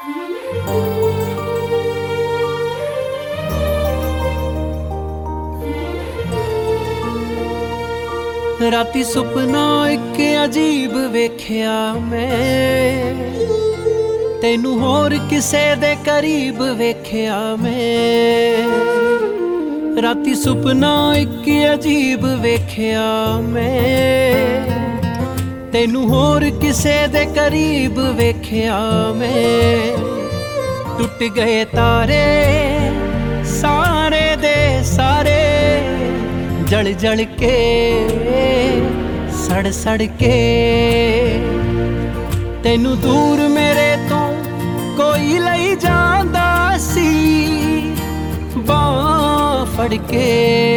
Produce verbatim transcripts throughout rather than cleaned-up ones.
राती सुपना एक अजीब वेख्या मैं, तेनू होर किसे दे करीब वेख्या मैं। राती सुपना एक अजीब वेख्या मैं, तेनू होर किसे दे करीब वेख्या मैं। टुट गए तारे सारे दे सारे, जल जल के सड़ सड़ के। तेनू दूर मेरे तो कोई लई जांदा सी, बां फड़ के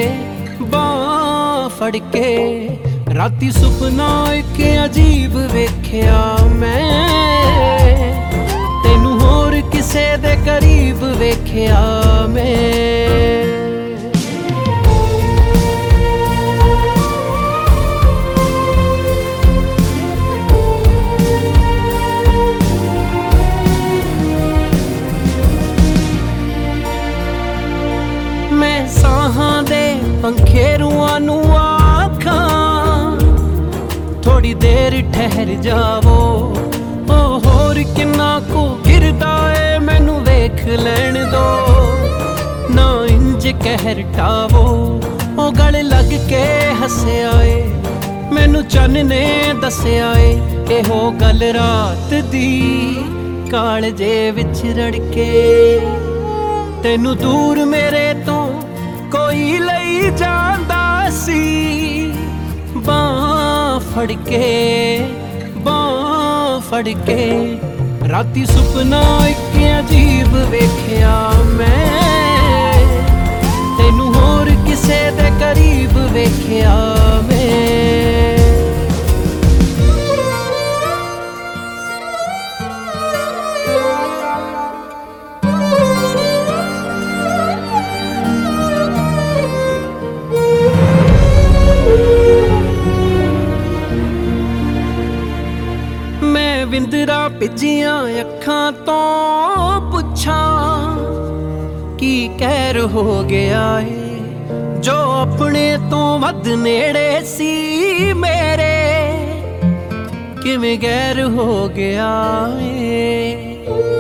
बां फड़ के। राती सुपना एक अजीब वेख्या मैं, तेनू होर किसे दे करीब वेख्या मैं। साहां दे पंखेरुआं नू आखां, थोड़ी देर ठहर जावो। ओ होर किन्ना को गिरदा ए मैनू वेख लैण दो, ना इंज कहर टावो। ओ गल लग के हस्या ए मैनू चन्न ने दस्या ए, एहो गल रात दी कालजे विच रड़के। तेनू दूर मेरे तो कोई लई जांदा सी, बां फड़ के बां फड़ के। राती सुपना एक अजीब वेख्या मैं, तेनू होर किसे दे करीब वेख्या मैं। विंदरा भिजियां अखां तो पुछां, की कहर हो गया है जो अपने तो वध नेड़े सी मेरे, किवें गैर हो गया है।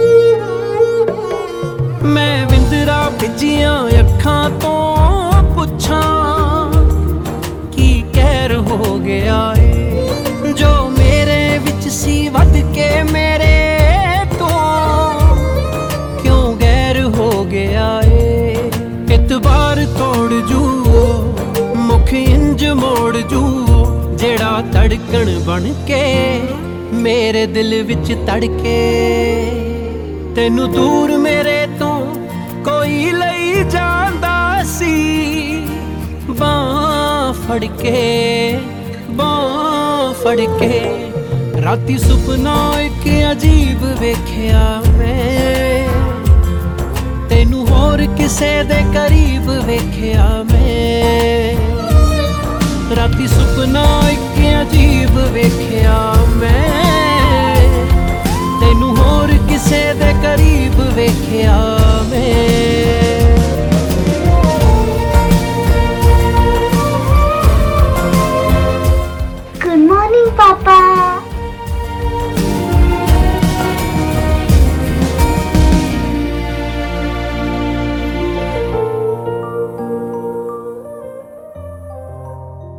मैं विंदरा भिजियां अखां तो पुछां, की कहर हो गया है जो मेरे विच सी वध के मेरे तो, क्यों गैर हो गया है। इतबार तोड़ जू मुख इंज मोड़ जू, जेड़ा धड़कन बन के मेरे दिल विच तड़के। तेनू दूर मेरे तो कोई लई जांदा सी, बां फड़ के बां फड़ के। राती सुपना एक अजीब वेख्या मैं, तेनू होर किसे दे करीब वेख्या मैं। राती सुपना एक अजीब वेख्या मैं।